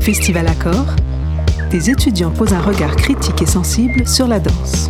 Festival Accord, des étudiants posent un regard critique et sensible sur la danse.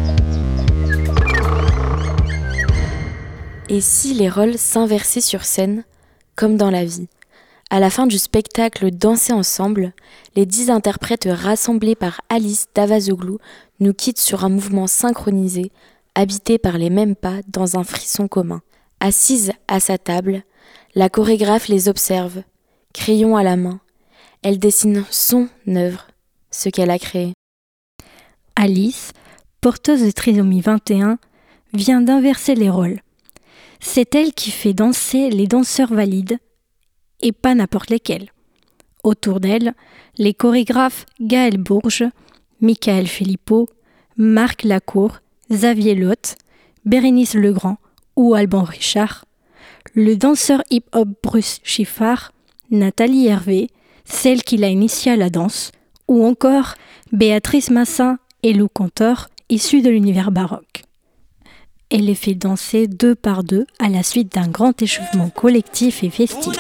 Et si les rôles s'inversaient sur scène, comme dans la vie ? À la fin du spectacle Danser ensemble, les 10 interprètes rassemblés par Alice Davazoglou nous quittent sur un mouvement synchronisé, habité par les mêmes pas dans un frisson commun. Assise à sa table, la chorégraphe les observe, crayon à la main. Elle dessine son œuvre, ce qu'elle a créé. Alice, porteuse de trisomie 21, vient d'inverser les rôles. C'est elle qui fait danser les danseurs valides, et pas n'importe lesquels. Autour d'elle, les chorégraphes Gaël Bourges, Michael Philippot, Marc Lacour, Xavier Lotte, Bérénice Legrand ou Alban Richard, le danseur hip-hop Bruce Chiffard, Nathalie Hervé, celle qui l'a initiée à la danse, ou encore Béatrice Massin et Lou Cantor, issus de l'univers baroque. Elle les fait danser 2 par 2 à la suite d'un grand échauffement collectif et festif.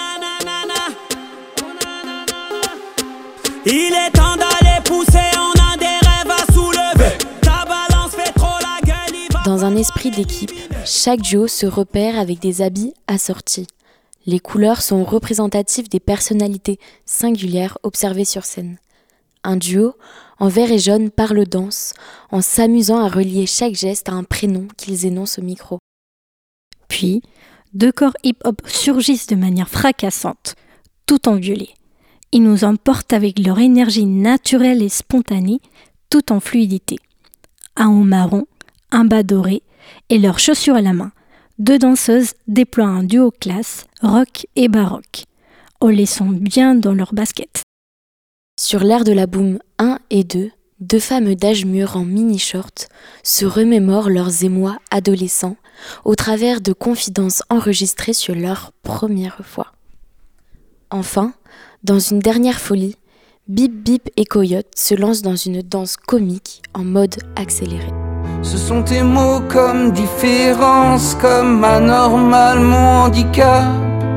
Il est temps d'aller pousser, on a des rêves à soulever. Ta balance fait trop la gueule, il va... Dans un esprit d'équipe, chaque duo se repère avec des habits assortis. Les couleurs sont représentatives des personnalités singulières observées sur scène. Un duo, en vert et jaune, parle danse, en s'amusant à relier chaque geste à un prénom qu'ils énoncent au micro. Puis, 2 corps hip-hop surgissent de manière fracassante, tout en violet. Ils nous emportent avec leur énergie naturelle et spontanée, tout en fluidité. Un haut marron, un bas doré et leurs chaussures à la main. 2 danseuses déploient un duo classe, rock et baroque. On les sent bien dans leurs baskets. Sur l'air de la boom 1 et 2, 2 femmes d'âge mûr en mini-short se remémorent leurs émois adolescents au travers de confidences enregistrées sur leur première fois. Enfin, dans une dernière folie, Bip Bip et Coyote se lancent dans une danse comique en mode accéléré. Ce sont tes mots comme différence, comme anormal, mon handicap.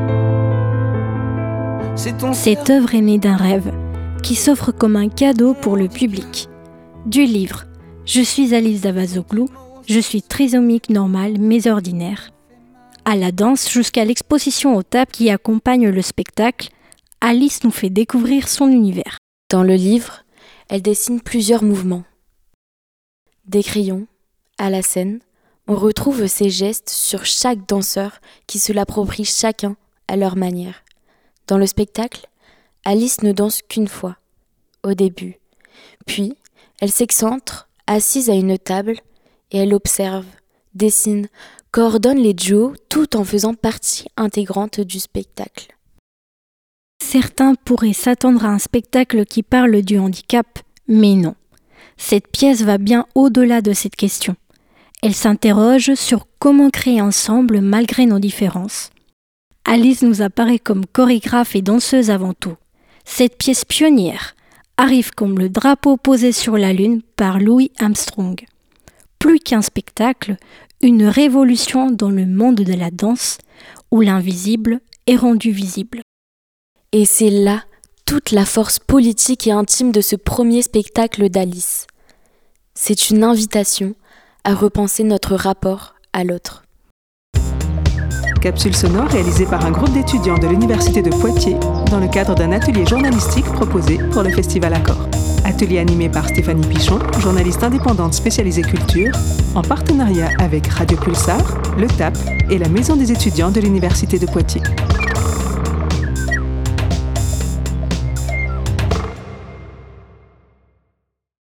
Cette œuvre est née d'un rêve qui s'offre comme un cadeau pour le public. Du livre « Je suis Alice Davazoglou, je suis trisomique normale mais ordinaire », à la danse jusqu'à l'exposition aux tables qui accompagne le spectacle, Alice nous fait découvrir son univers. Dans le livre, elle dessine plusieurs mouvements. Des crayons, à la scène, on retrouve ces gestes sur chaque danseur qui se l'approprient chacun à leur manière. Dans le spectacle, Alice ne danse qu'une fois, au début. Puis, elle s'excentre, assise à une table, et elle observe, dessine, coordonne les duos tout en faisant partie intégrante du spectacle. Certains pourraient s'attendre à un spectacle qui parle du handicap, mais non. Cette pièce va bien au-delà de cette question. Elle s'interroge sur comment créer ensemble malgré nos différences. Alice nous apparaît comme chorégraphe et danseuse avant tout. Cette pièce pionnière arrive comme le drapeau posé sur la Lune par Louis Armstrong. Plus qu'un spectacle, une révolution dans le monde de la danse où l'invisible est rendu visible. Et c'est là toute la force politique et intime de ce premier spectacle d'Alice. C'est une invitation à repenser notre rapport à l'autre. Capsule sonore réalisée par un groupe d'étudiants de l'Université de Poitiers dans le cadre d'un atelier journalistique proposé pour le Festival Accord. Atelier animé par Stéphanie Pichon, journaliste indépendante spécialisée culture, en partenariat avec Radio Pulsar, le TAP et la Maison des étudiants de l'Université de Poitiers.